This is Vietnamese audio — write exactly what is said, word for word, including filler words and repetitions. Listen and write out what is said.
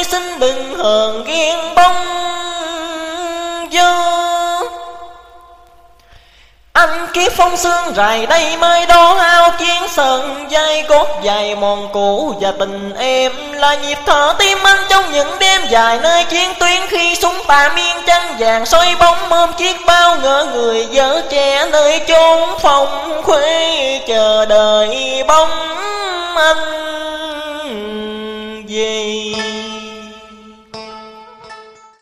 ơi xin đừng hờn ghen bóng gió. Anh kiếp phong sương rày đây mới đó hao chiến sân dây cốt dài mòn cũ và tình em là nhịp thở tim anh trong những đêm dài nơi chiến tuyến khi súng tà miên trăng vàng soi bóng ôm chiếc bao ngỡ người vợ trẻ nơi chốn phòng khuê chờ đợi bóng anh về.